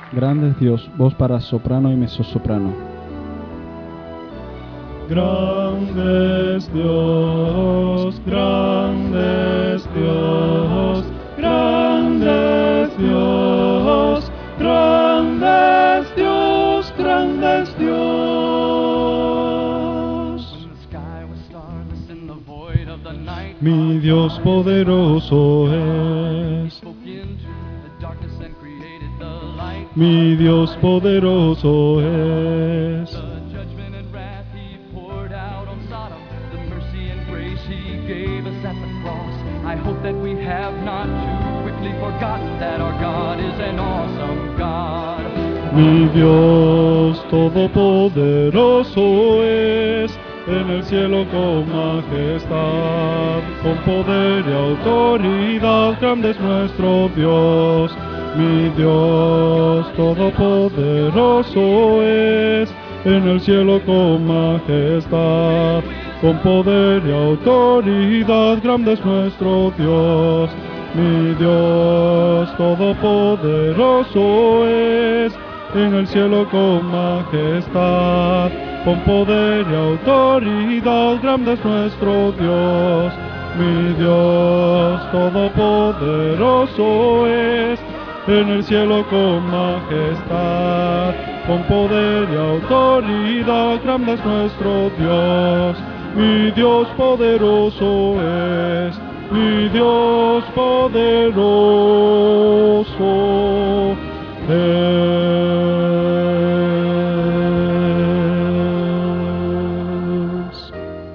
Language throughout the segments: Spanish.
Grande es Dios, voz para soprano y mezzosoprano. Grande es Dios, grande es Dios, grande es Dios, grande es Dios, grande es Dios. Mi Dios poderoso es. Mi Dios poderoso es. I hope that we have not too quickly forgotten that our God is an awesome God. Mi Dios todopoderoso es, en el cielo con majestad, con poder y autoridad, grande es nuestro Dios. Mi Dios todopoderoso es, en el cielo con majestad, con poder y autoridad, grande es nuestro Dios. Mi Dios todopoderoso es, en el cielo con majestad, con poder y autoridad, grande es nuestro Dios. Mi Dios todopoderoso es, en el cielo con majestad, con poder y autoridad, grande es nuestro Dios. Mi Dios poderoso es, mi Dios poderoso es.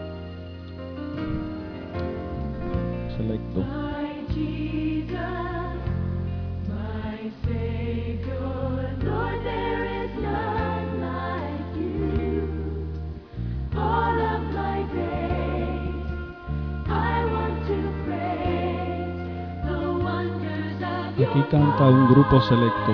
Selecto. My Jesus, my Savior, Lord, there is none like you. All of my days, I want to praise the wonders of your Aquí canta un grupo selecto.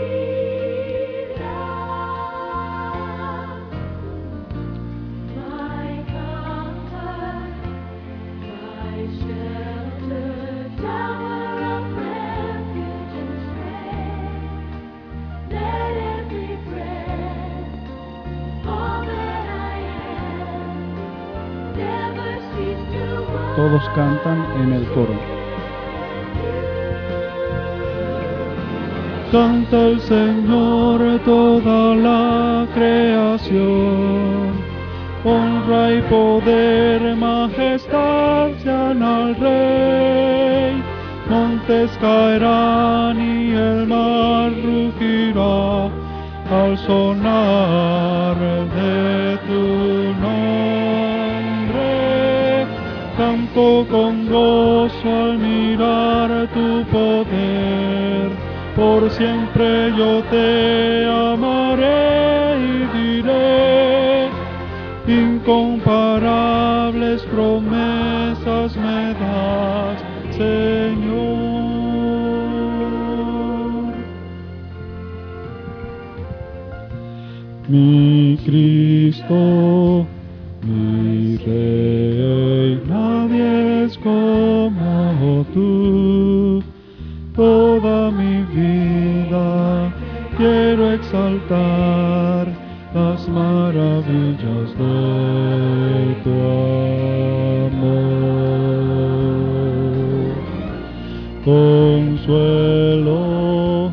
My comfort, my shelter, tower of refuge and strength. Let every breath, all that I am, never cease to Todos cantan en el coro. Canta el Señor toda la creación, honra y poder, majestad sean al Rey. Montes caerán y el mar rugirá al sonar de tu nombre. Canto con gozo al mirar tu poder. Por siempre yo te amaré y diré, incomparables promesas me das, Señor. Mi Cristo, mi Rey, nadie es como tú. Toda mi vida quiero exaltar las maravillas de tu amor. Consuelo,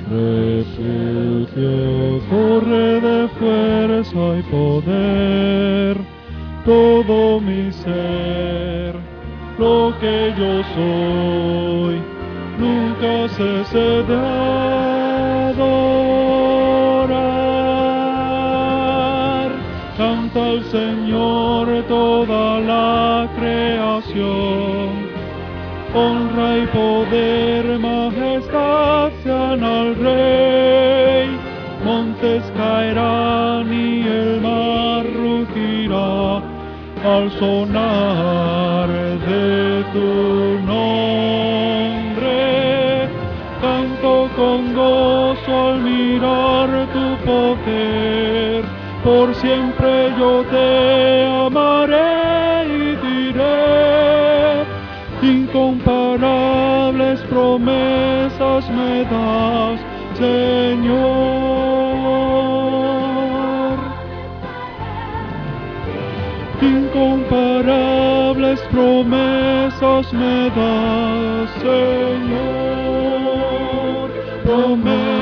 refugio, torre de fuerza y poder, todo mi ser, lo que yo soy, nunca cese de adorar. Canta al Señor toda la creación, honra y poder, majestad sean al Rey. Montes caerán y el mar rugirá al sonar de tu nombre. Canto con gozo al mirar tu poder. Por siempre yo te amaré y diré, incomparables promesas me das, Señor. Incomparables promesas me das, Señor, promesas